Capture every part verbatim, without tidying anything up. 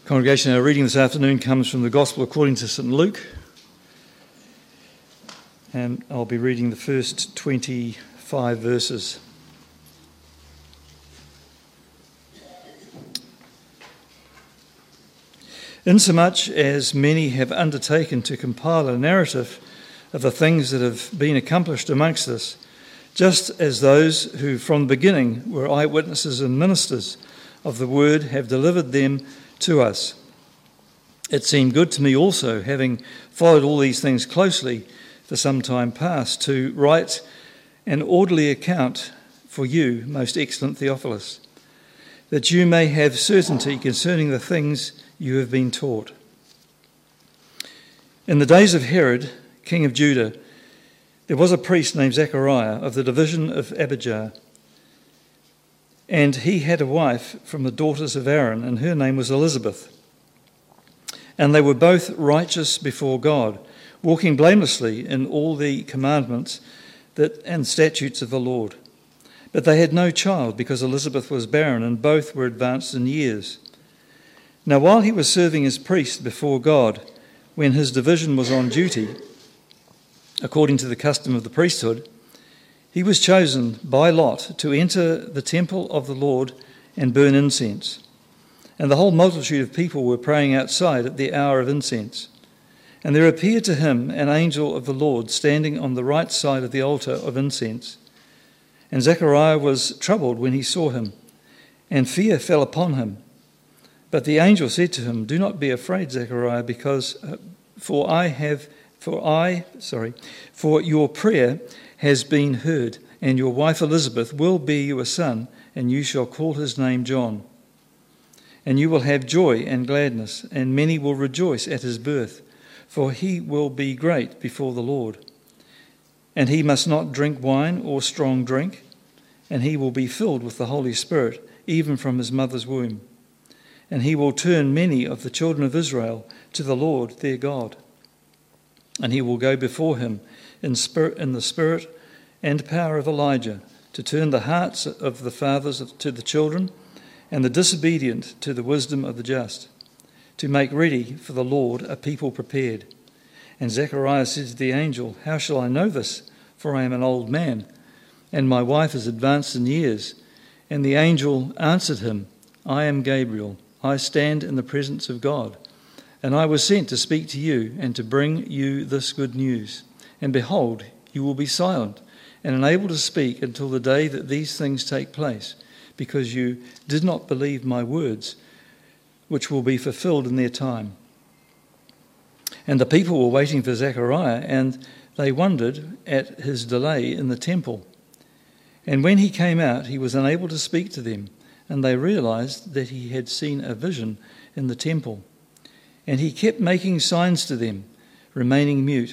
Congregation, our reading this afternoon comes from the Gospel according to Saint Luke, and I'll be reading the first twenty-five verses. Insomuch as many have undertaken to compile a narrative of the things that have been accomplished amongst us, just as those who from the beginning were eyewitnesses and ministers of the word have delivered them to us. It seemed good to me also, having followed all these things closely for some time past, to write an orderly account for you, most excellent Theophilus, that you may have certainty concerning the things you have been taught. In the days of Herod, king of Judah, there was a priest named Zechariah of the division of Abijah, and he had a wife from the daughters of Aaron, and her name was Elizabeth. And they were both righteous before God, walking blamelessly in all the commandments that and statutes of the Lord. But they had no child, because Elizabeth was barren, and both were advanced in years. Now while he was serving as priest before God, when his division was on duty, according to the custom of the priesthood, he was chosen by lot to enter the temple of the Lord and burn incense. And the whole multitude of people were praying outside at the hour of incense. And there appeared to him an angel of the Lord standing on the right side of the altar of incense. And Zechariah was troubled when he saw him, and fear fell upon him. But the angel said to him, "Do not be afraid, Zechariah, because uh, for I have for I sorry for your prayer has been heard, and your wife Elizabeth will bear you a son, and you shall call his name John. And you will have joy and gladness, and many will rejoice at his birth, for he will be great before the Lord. And he must not drink wine or strong drink, and he will be filled with the Holy Spirit, even from his mother's womb. And he will turn many of the children of Israel to the Lord their God. And he will go before him in spirit, in the spirit and power of Elijah, to turn the hearts of the fathers to the children, and the disobedient to the wisdom of the just, to make ready for the Lord a people prepared." And Zechariah said to the angel, "How shall I know this? For I am an old man, and my wife is advanced in years." And the angel answered him, "I am Gabriel. I stand in the presence of God, and I was sent to speak to you and to bring you this good news. And behold, you will be silent and unable to speak until the day that these things take place, because you did not believe my words, which will be fulfilled in their time." And the people were waiting for Zechariah, and they wondered at his delay in the temple. And when he came out, he was unable to speak to them, and they realized that he had seen a vision in the temple. And he kept making signs to them, remaining mute.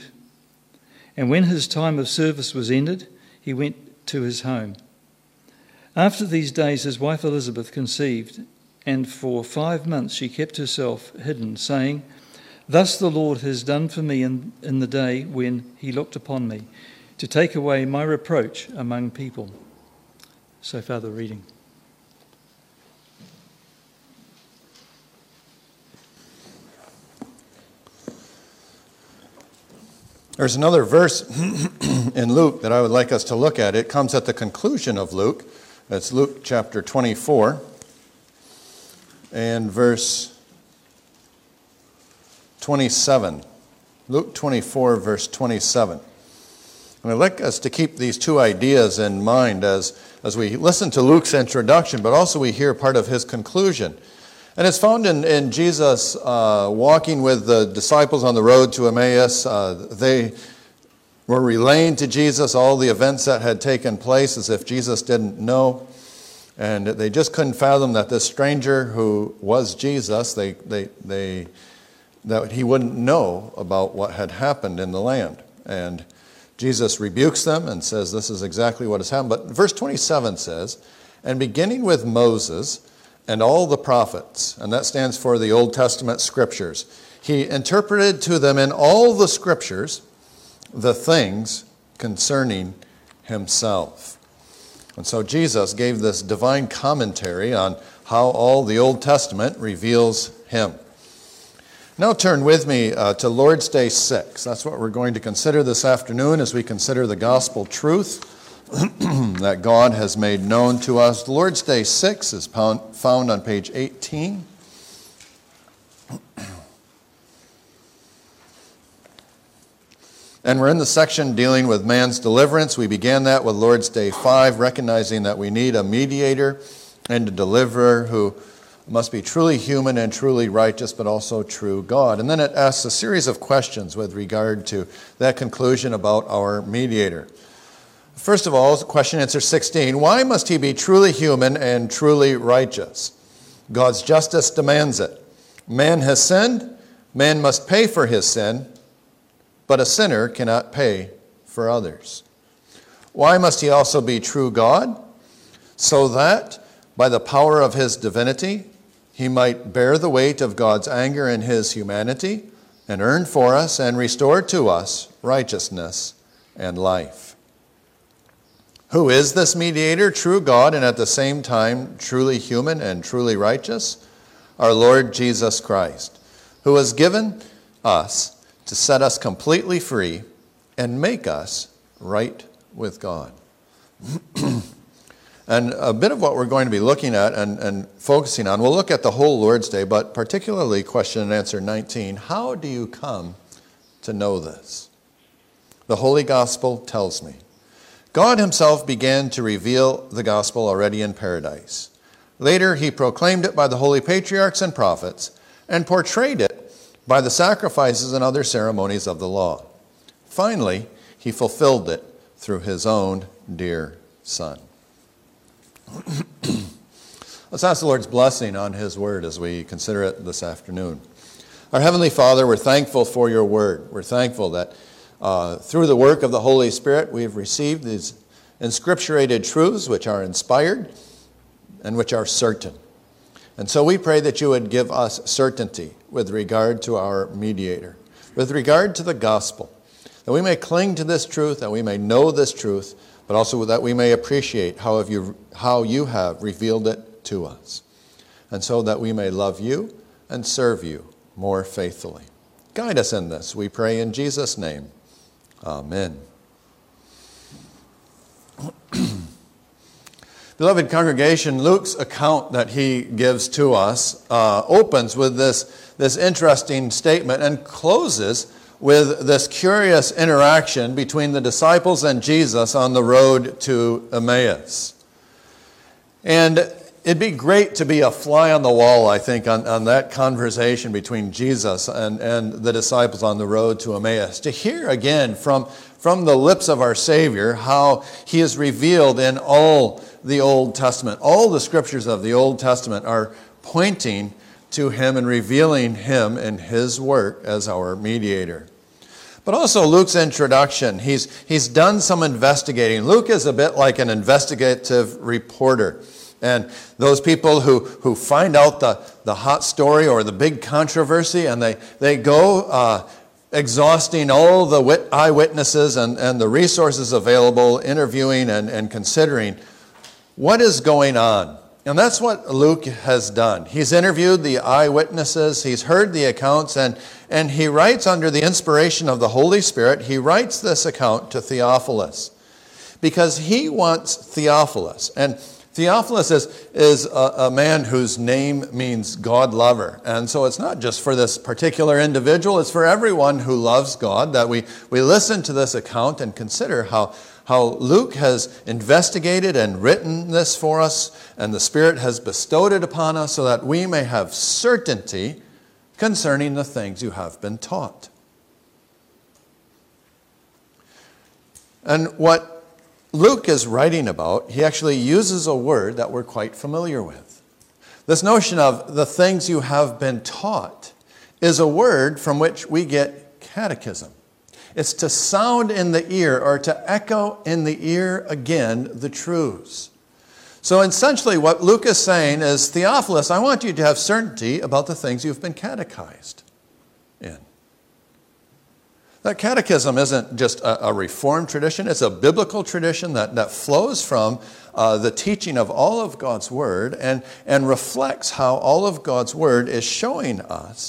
And when his time of service was ended, he went to his home. After these days his wife Elizabeth conceived, and for five months she kept herself hidden, saying, "Thus the Lord has done for me in, in the day when he looked upon me, to take away my reproach among people." So far the reading. There's another verse in Luke that I would like us to look at. It comes at the conclusion of Luke. That's Luke chapter twenty-four and verse twenty-seven. Luke twenty-four, verse twenty-seven. And I'd like us to keep these two ideas in mind as, as we listen to Luke's introduction, but also we hear part of his conclusion. And it's found in, in Jesus uh, walking with the disciples on the road to Emmaus. Uh, they were relaying to Jesus all the events that had taken place as if Jesus didn't know. And they just couldn't fathom that this stranger who was Jesus, they, they, they, that he wouldn't know about what had happened in the land. And Jesus rebukes them and says this is exactly what has happened. But verse twenty-seven says, "And beginning with Moses and all the prophets," and that stands for the Old Testament scriptures, "he interpreted to them in all the scriptures the things concerning himself." And so Jesus gave this divine commentary on how all the Old Testament reveals him. Now turn with me uh, to Lord's Day six. That's what we're going to consider this afternoon as we consider the gospel truth that God has made known to us. Lord's Day six is found on page eighteen. And we're in the section dealing with man's deliverance. We began that with Lord's Day five, recognizing that we need a mediator and a deliverer who must be truly human and truly righteous, but also true God. And then it asks a series of questions with regard to that conclusion about our mediator. First of all, question answer sixteen, why must he be truly human and truly righteous? God's justice demands it. Man has sinned, man must pay for his sin, but a sinner cannot pay for others. Why must he also be true God? So that by the power of his divinity, he might bear the weight of God's anger in his humanity and earn for us and restore to us righteousness and life. Who is this mediator? True God and at the same time truly human and truly righteous? Our Lord Jesus Christ, who was given us to set us completely free and make us right with God. And a bit of what we're going to be looking at and, and focusing on, we'll look at the whole Lord's Day, but particularly question and answer nineteen, how do you come to know this? The Holy Gospel tells me. God himself began to reveal the gospel already in paradise. Later, he proclaimed it by the holy patriarchs and prophets and portrayed it by the sacrifices and other ceremonies of the law. Finally, he fulfilled it through his own dear Son. Let's ask the Lord's blessing on his word as we consider it this afternoon. Our Heavenly Father, we're thankful for your word. We're thankful that uh, through the work of the Holy Spirit, we've received these inscripturated truths which are inspired and which are certain. And so we pray that you would give us certainty with regard to our mediator, with regard to the gospel, that we may cling to this truth, that we may know this truth, but also that we may appreciate how have you, how you have revealed it to us, and so that we may love you and serve you more faithfully. Guide us in this, we pray in Jesus' name. Amen. Beloved congregation, Luke's account that he gives to us uh, opens with this, this interesting statement and closes with this curious interaction between the disciples and Jesus on the road to Emmaus. And it'd be great to be a fly on the wall, I think, on, on that conversation between Jesus and, and the disciples on the road to Emmaus. To hear again from, from the lips of our Savior how he is revealed in all the Old Testament. All the scriptures of the Old Testament are pointing to him and revealing him in his work as our mediator. But also Luke's introduction, he's, he's done some investigating. Luke is a bit like an investigative reporter. And those people who, who find out the, the hot story or the big controversy, and they, they go uh, exhausting all the wit- eyewitnesses and, and the resources available, interviewing and, and considering what is going on. And that's what Luke has done. He's interviewed the eyewitnesses, he's heard the accounts, and, and he writes under the inspiration of the Holy Spirit, he writes this account to Theophilus. Because he wants Theophilus. And Theophilus is, is a, a man whose name means God lover. And so it's not just for this particular individual, it's for everyone who loves God that we, we listen to this account and consider how How Luke has investigated and written this for us, and the Spirit has bestowed it upon us so that we may have certainty concerning the things you have been taught. And what Luke is writing about, he actually uses a word that we're quite familiar with. This notion of the things you have been taught is a word from which we get catechism. It's to sound in the ear or to echo in the ear again the truths. So essentially what Luke is saying is, Theophilus, I want you to have certainty about the things you've been catechized in. That catechism isn't just a, a Reformed tradition. It's a biblical tradition that, that flows from uh, the teaching of all of God's Word and, and reflects how all of God's Word is showing us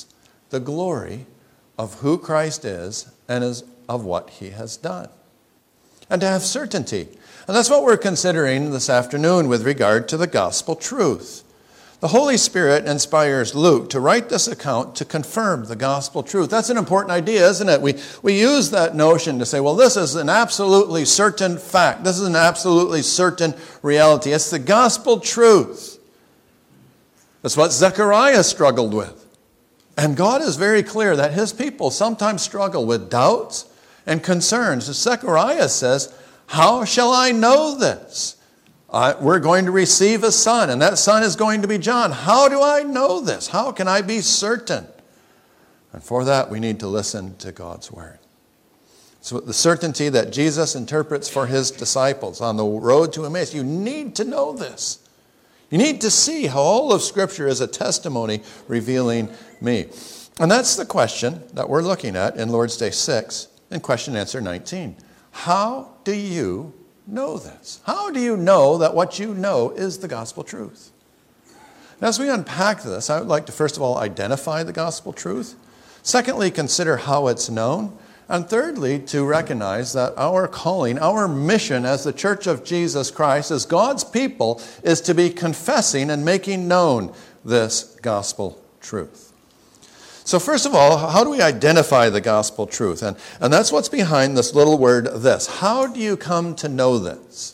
the glory of who Christ is and is of what he has done. And to have certainty. And that's what we're considering this afternoon with regard to the gospel truth. The Holy Spirit inspires Luke to write this account to confirm the gospel truth. That's an important idea, isn't it? We, we use that notion to say, well, this is an absolutely certain fact. This is an absolutely certain reality. It's the gospel truth. That's what Zechariah struggled with. And God is very clear that his people sometimes struggle with doubts and concerns. Zechariah says, how shall I know this? Uh, we're going to receive a son, and that son is going to be John. How do I know this? How can I be certain? And for that, we need to listen to God's word. So the certainty that Jesus interprets for his disciples on the road to Emmaus, you need to know this. You need to see how all of Scripture is a testimony revealing me. And that's the question that we're looking at in Lord's Day six in question and answer nineteen. How do you know this? How do you know that what you know is the gospel truth? And as we unpack this, I would like to first of all identify the gospel truth. Secondly, consider how it's known. And thirdly, to recognize that our calling, our mission as the Church of Jesus Christ, as God's people, is to be confessing and making known this gospel truth. So first of all, how do we identify the gospel truth? And, and that's what's behind this little word, this. How do you come to know this?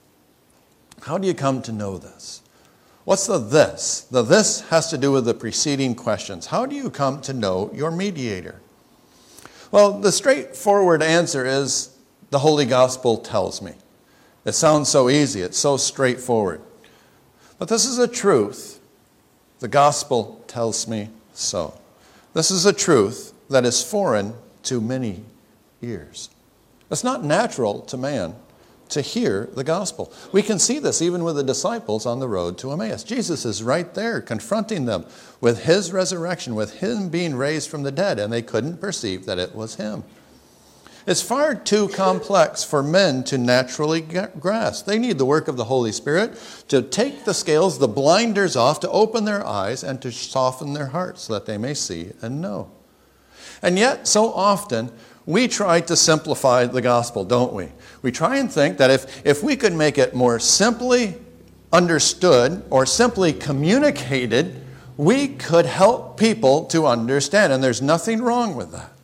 How do you come to know this? What's the this? The this has to do with the preceding questions. How do you come to know your mediator? Well, the straightforward answer is the Holy Gospel tells me. It sounds so easy. It's so straightforward. But this is a truth. The gospel tells me so. This is a truth that is foreign to many ears. It's not natural to man to hear the gospel. We can see this even with the disciples on the road to Emmaus. Jesus is right there confronting them with his resurrection, with him being raised from the dead, and they couldn't perceive that it was him. It's far too complex for men to naturally grasp. They need the work of the Holy Spirit to take the scales, the blinders off, to open their eyes and to soften their hearts so that they may see and know. And yet, so often, we try to simplify the gospel, don't we? We try and think that if, if we could make it more simply understood or simply communicated, we could help people to understand. And there's nothing wrong with that.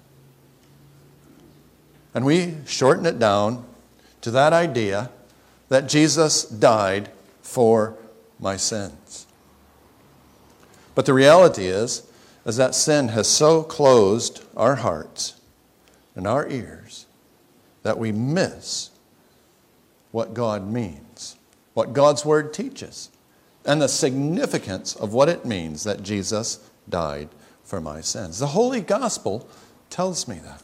And we shorten it down to that idea that Jesus died for my sins. But the reality is, is that sin has so closed our hearts and our ears that we miss what God means, what God's word teaches, and the significance of what it means that Jesus died for my sins. The Holy Gospel tells me that.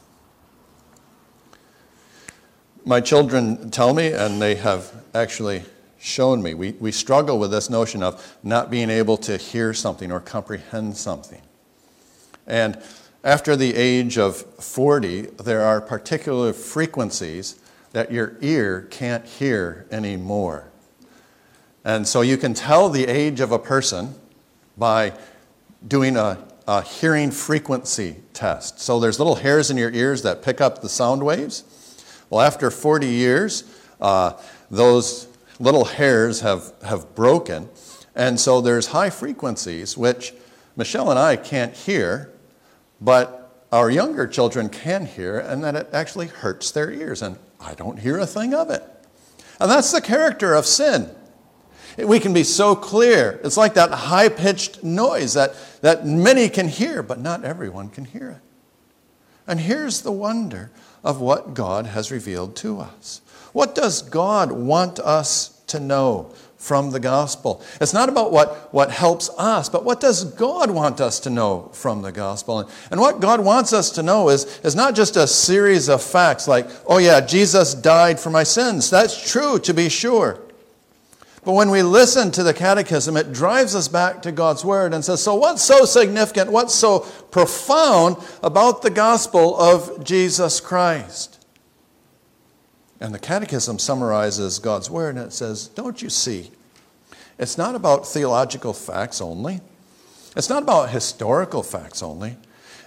My children tell me, and they have actually shown me, we, we struggle with this notion of not being able to hear something or comprehend something. And after the age of forty, there are particular frequencies that your ear can't hear anymore. And so you can tell the age of a person by doing a, a hearing frequency test. So there's little hairs in your ears that pick up the sound waves. Well, after forty years, uh, those little hairs have, have broken. And so there's high frequencies, which Michelle and I can't hear, but our younger children can hear, and that it actually hurts their ears. And I don't hear a thing of it. And that's the character of sin. We can be so clear. It's like that high-pitched noise that, that many can hear, but not everyone can hear it. And here's the wonder of what God has revealed to us. What does God want us to know from the gospel? It's not about what, what helps us, but what does God want us to know from the gospel? And, and what God wants us to know is, is not just a series of facts like, oh yeah, Jesus died for my sins. That's true, to be sure. But when we listen to the catechism, it drives us back to God's word and says, so what's so significant, what's so profound about the gospel of Jesus Christ? And the catechism summarizes God's word, and it says, don't you see? It's not about theological facts only. It's not about historical facts only.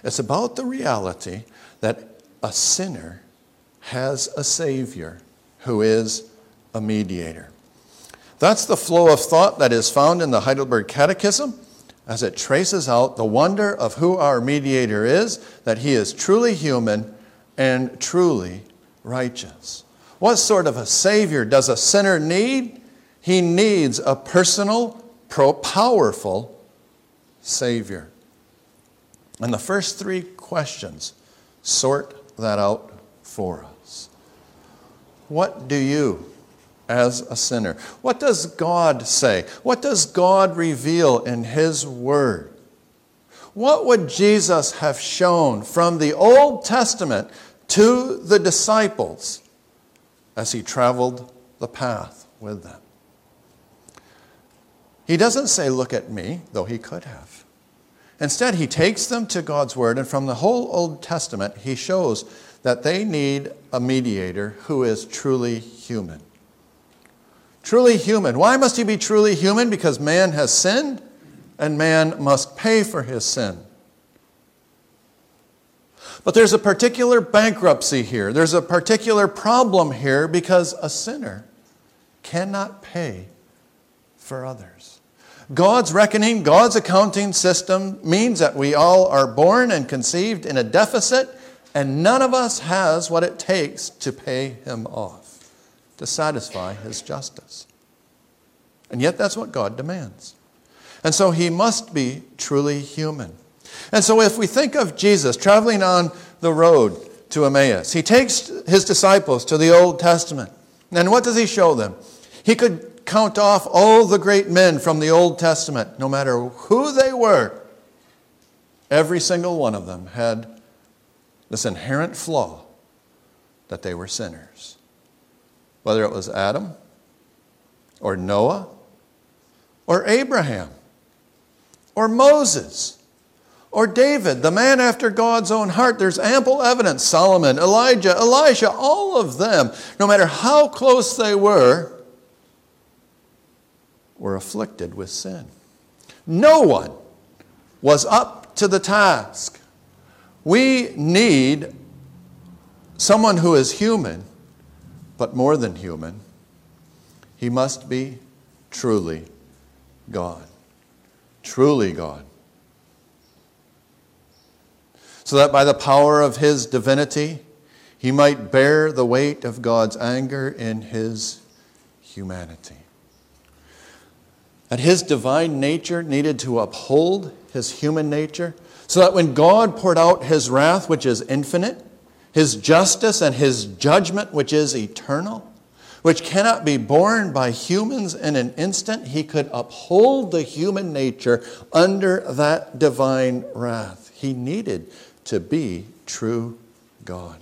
It's about the reality that a sinner has a Savior who is a mediator. That's the flow of thought that is found in the Heidelberg Catechism as it traces out the wonder of who our mediator is, that he is truly human and truly righteous. What sort of a Savior does a sinner need? He needs a personal, powerful Savior. And the first three questions sort that out for us. What do you, as a sinner, what does God say? What does God reveal in His Word? What would Jesus have shown from the Old Testament to the disciples as He traveled the path with them? He doesn't say, look at me, though He could have. Instead, He takes them to God's Word, and from the whole Old Testament, He shows that they need a mediator who is truly human. Truly human. Why must He be truly human? Because man has sinned, and man must pay for his sin. But there's a particular bankruptcy here. There's a particular problem here because a sinner cannot pay for others. God's reckoning, God's accounting system means that we all are born and conceived in a deficit, and none of us has what it takes to pay Him off, to satisfy His justice. And yet that's what God demands. And so He must be truly human. And so if we think of Jesus traveling on the road to Emmaus, He takes His disciples to the Old Testament. And what does He show them? He could count off all the great men from the Old Testament, no matter who they were. Every single one of them had this inherent flaw that they were sinners. Whether it was Adam or Noah or Abraham or Moses or David, the man after God's own heart, there's ample evidence. Solomon, Elijah, Elisha, all of them, no matter how close they were, were afflicted with sin. No one was up to the task. We need someone who is human, but more than human. He must be truly God. Truly God. So that by the power of His divinity, He might bear the weight of God's anger in His humanity. That His divine nature needed to uphold His human nature, so that when God poured out His wrath, which is infinite, His justice and His judgment, which is eternal, which cannot be borne by humans in an instant, He could uphold the human nature under that divine wrath. He needed to be true God.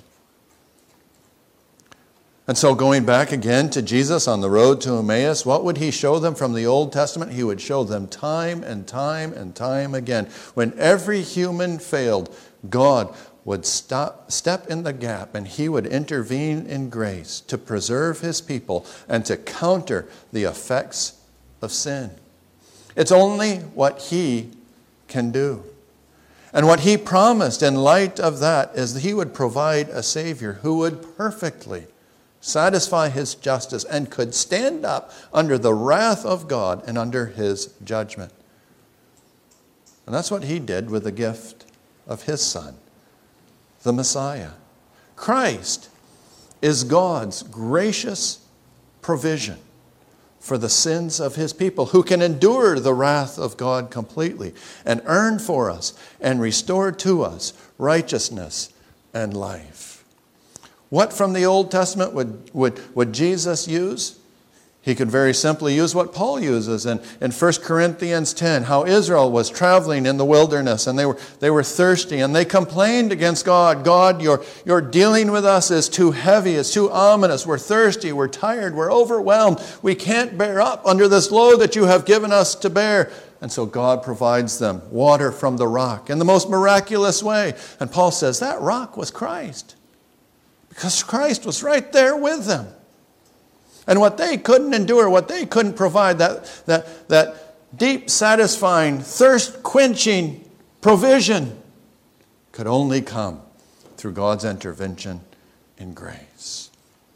And so going back again to Jesus on the road to Emmaus, what would He show them from the Old Testament? He would show them time and time and time again. When every human failed, God would stop, step in the gap, and He would intervene in grace to preserve His people and to counter the effects of sin. It's only what He can do. And what He promised in light of that is that He would provide a Savior who would perfectly satisfy His justice and could stand up under the wrath of God and under His judgment. And that's what He did with the gift of His Son, the Messiah. Christ is God's gracious provision for the sins of His people, who can endure the wrath of God completely and earn for us and restore to us righteousness and life. What from the Old Testament would, would, would Jesus use? He could very simply use what Paul uses in, in First Corinthians ten, how Israel was traveling in the wilderness and they were, they were thirsty and they complained against God. God, your, your dealing with us is too heavy, it's too ominous. We're thirsty, we're tired, we're overwhelmed. We can't bear up under this load that you have given us to bear. And so God provides them water from the rock in the most miraculous way. And Paul says that rock was Christ, because Christ was right there with them. And what they couldn't endure, what they couldn't provide, that, that, that deep, satisfying, thirst-quenching provision, could only come through God's intervention in grace.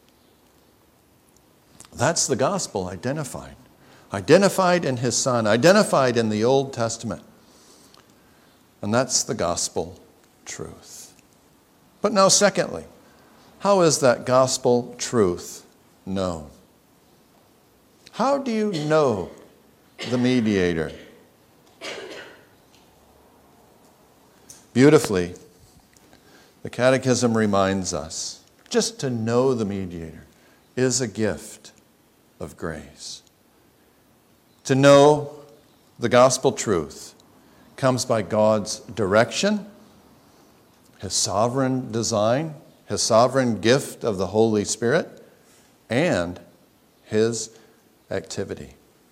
That's the gospel identified. Identified in his Son, identified in the Old Testament. And that's the gospel truth. But now, secondly, how is that gospel truth known? How do you know the mediator? Beautifully, the Catechism reminds us, just to know the mediator is a gift of grace. To know the gospel truth comes by God's direction, his sovereign design, his sovereign gift of the Holy Spirit, and his activity.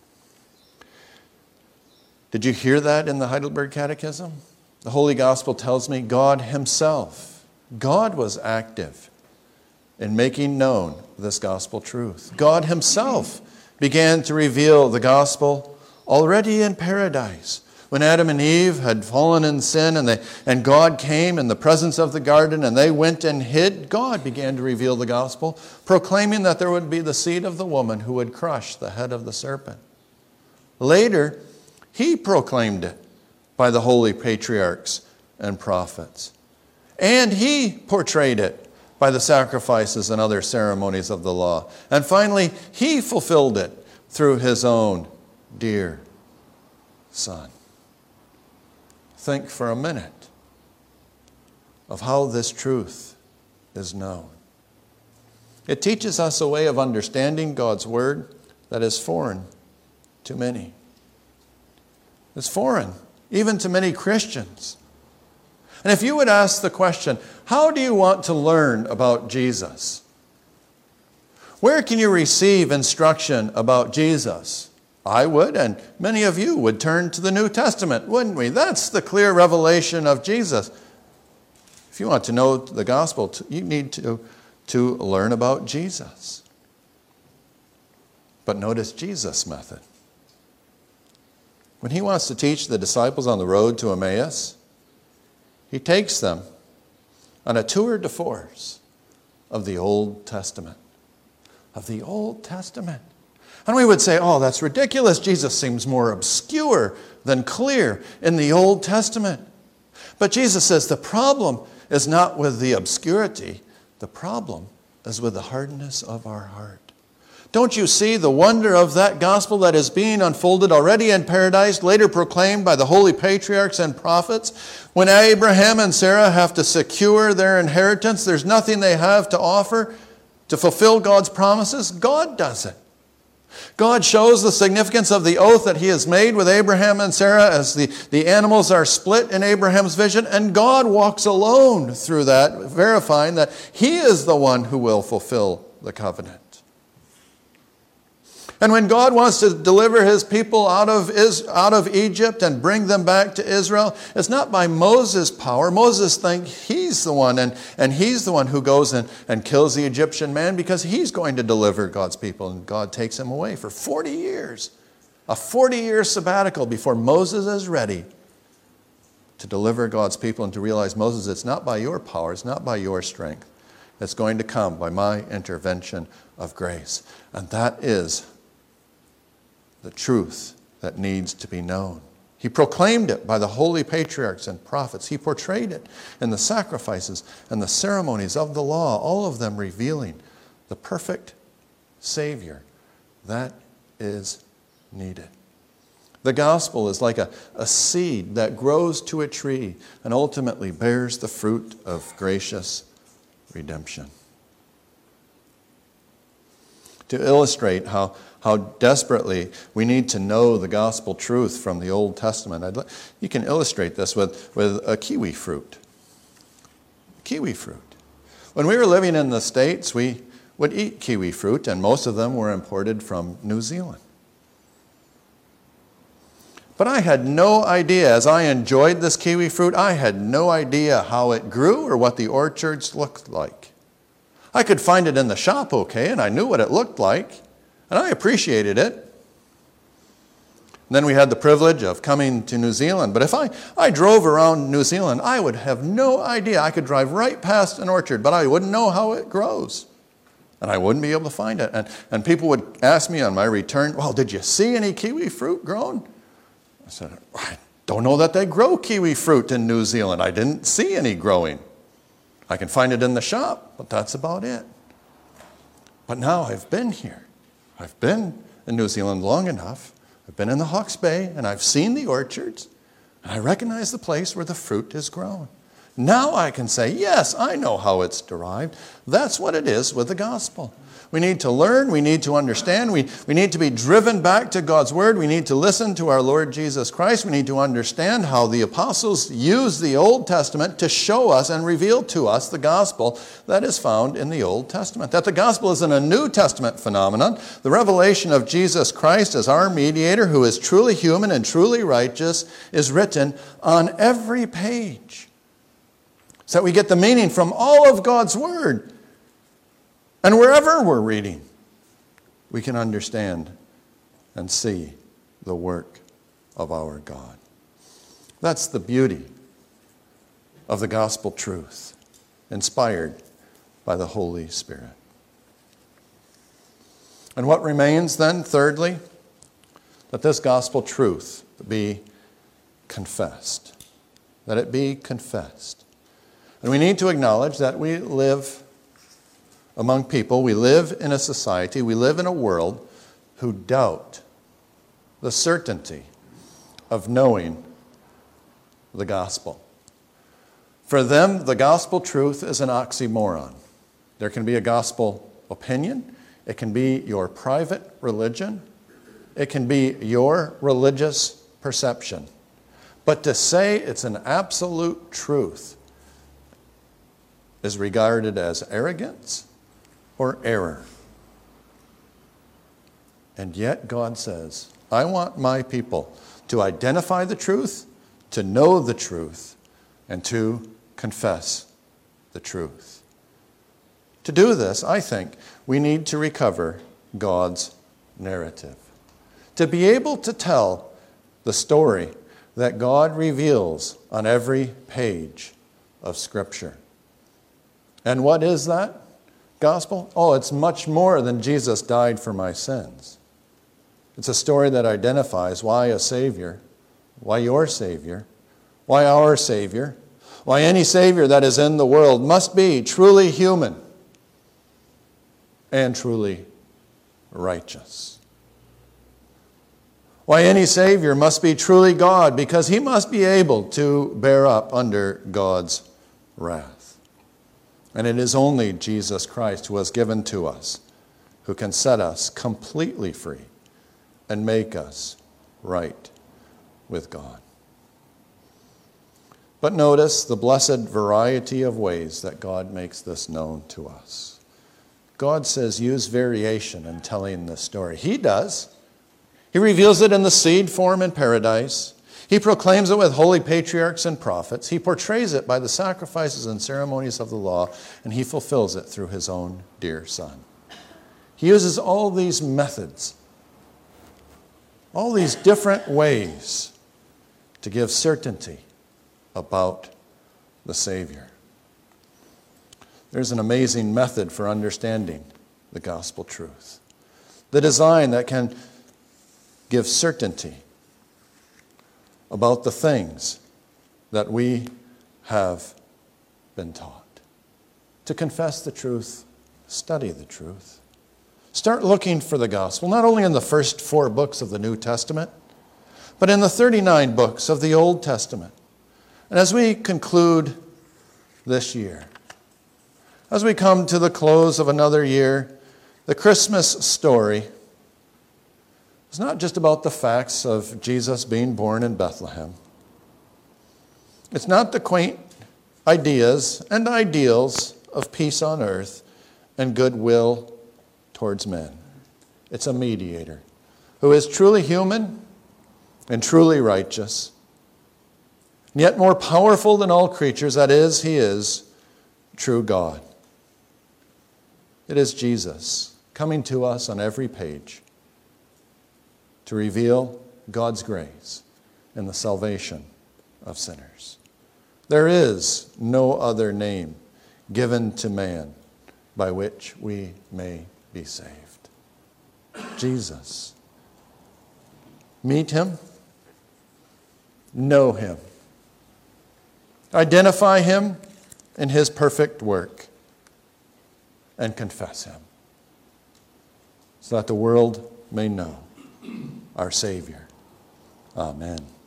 Did you hear that in the Heidelberg Catechism? The Holy Gospel tells me God himself, God was active in making known this gospel truth. God himself began to reveal the gospel already in paradise. When Adam and Eve had fallen in sin and, they, and God came in the presence of the garden and they went and hid, God began to reveal the gospel, proclaiming that there would be the seed of the woman who would crush the head of the serpent. Later, he proclaimed it by the holy patriarchs and prophets. And he portrayed it by the sacrifices and other ceremonies of the law. And finally, he fulfilled it through his own dear Son. Think for a minute of how this truth is known. It teaches us a way of understanding God's word that is foreign to many. It's foreign even to many Christians. And if you would ask the question, how do you want to learn about Jesus? Where can you receive instruction about Jesus? I would, and many of you would turn to the New Testament, wouldn't we? That's the clear revelation of Jesus. If you want to know the gospel, you need to, to learn about Jesus. But notice Jesus' method. When he wants to teach the disciples on the road to Emmaus, he takes them on a tour de force of the Old Testament. Of the Old Testament. And we would say, oh, that's ridiculous. Jesus seems more obscure than clear in the Old Testament. But Jesus says the problem is not with the obscurity. The problem is with the hardness of our heart. Don't you see the wonder of that gospel that is being unfolded already in paradise, later proclaimed by the holy patriarchs and prophets? When Abraham and Sarah have to secure their inheritance, there's nothing they have to offer to fulfill God's promises. God does it. God shows the significance of the oath that he has made with Abraham and Sarah as the, the animals are split in Abraham's vision, and God walks alone through that, verifying that he is the one who will fulfill the covenant. And when God wants to deliver his people out of, out of Egypt and bring them back to Israel, it's not by Moses' power. Moses thinks he's the one, and, and he's the one who goes and, and kills the Egyptian man because he's going to deliver God's people, and God takes him away for forty years. A forty-year sabbatical before Moses is ready to deliver God's people and to realize, Moses, it's not by your power, it's not by your strength. It's going to come by my intervention of grace. And that is the truth that needs to be known. He proclaimed it by the holy patriarchs and prophets. He portrayed it in the sacrifices and the ceremonies of the law, all of them revealing the perfect Savior that is needed. The gospel is like a, a seed that grows to a tree and ultimately bears the fruit of gracious redemption. To illustrate how, how desperately we need to know the gospel truth from the Old Testament, I'd, you can illustrate this with, with a kiwi fruit. Kiwi fruit. When we were living in the States, we would eat kiwi fruit, and most of them were imported from New Zealand. But I had no idea, as I enjoyed this kiwi fruit, I had no idea how it grew or what the orchards looked like. I could find it in the shop okay, and I knew what it looked like, and I appreciated it. And then we had the privilege of coming to New Zealand. But if I, I drove around New Zealand, I would have no idea. I could drive right past an orchard, but I wouldn't know how it grows. And I wouldn't be able to find it. And, and people would ask me on my return, well, did you see any kiwi fruit grown? I said, I don't know that they grow kiwi fruit in New Zealand. I didn't see any growing. I can find it in the shop, but that's about it. But now I've been here. I've been in New Zealand long enough. I've been in the Hawke's Bay, and I've seen the orchards, and I recognize the place where the fruit is grown. Now I can say, yes, I know how it's derived. That's what it is with the gospel. We need to learn. We need to understand. We, we need to be driven back to God's word. We need to listen to our Lord Jesus Christ. We need to understand how the apostles used the Old Testament to show us and reveal to us the gospel that is found in the Old Testament. That the gospel isn't a New Testament phenomenon. The revelation of Jesus Christ as our mediator, who is truly human and truly righteous, is written on every page. So that we get the meaning from all of God's word. And wherever we're reading, we can understand and see the work of our God. That's the beauty of the gospel truth, inspired by the Holy Spirit. And what remains then, thirdly, that this gospel truth be confessed. That it be confessed. And we need to acknowledge that we live among people, we live in a society, we live in a world who doubt the certainty of knowing the gospel. For them, the gospel truth is an oxymoron. There can be a gospel opinion. It can be your private religion. It can be your religious perception. But to say it's an absolute truth is regarded as arrogance or error. And yet God says, I want my people to identify the truth, to know the truth, and to confess the truth. To do this, I think, we need to recover God's narrative. To be able to tell the story that God reveals on every page of Scripture. And what is that gospel? Oh, it's much more than Jesus died for my sins. It's a story that identifies why a Savior, why your Savior, why our Savior, why any Savior that is in the world must be truly human and truly righteous. Why any Savior must be truly God, because he must be able to bear up under God's wrath. And it is only Jesus Christ who has given to us, who can set us completely free and make us right with God. But notice the blessed variety of ways that God makes this known to us. God says use variation in telling this story. He does. He reveals it in the seed form in paradise. He proclaims it with holy patriarchs and prophets. He portrays it by the sacrifices and ceremonies of the law, and he fulfills it through his own dear Son. He uses all these methods, all these different ways to give certainty about the Savior. There's an amazing method for understanding the gospel truth. The design that can give certainty about the things that we have been taught. To confess the truth, study the truth. Start looking for the gospel, not only in the first four books of the New Testament, but in the thirty-nine books of the Old Testament. And as we conclude this year, as we come to the close of another year, the Christmas story is not just about the facts of Jesus being born in Bethlehem. It's not the quaint ideas and ideals of peace on earth and goodwill towards men. It's a mediator who is truly human and truly righteous, and yet more powerful than all creatures. That is, he is true God. It is Jesus coming to us on every page to reveal God's grace in the salvation of sinners. There is no other name given to man by which we may be saved. Jesus. Meet him. Know him. Identify him in his perfect work. And confess him, so that the world may know our Savior. Amen.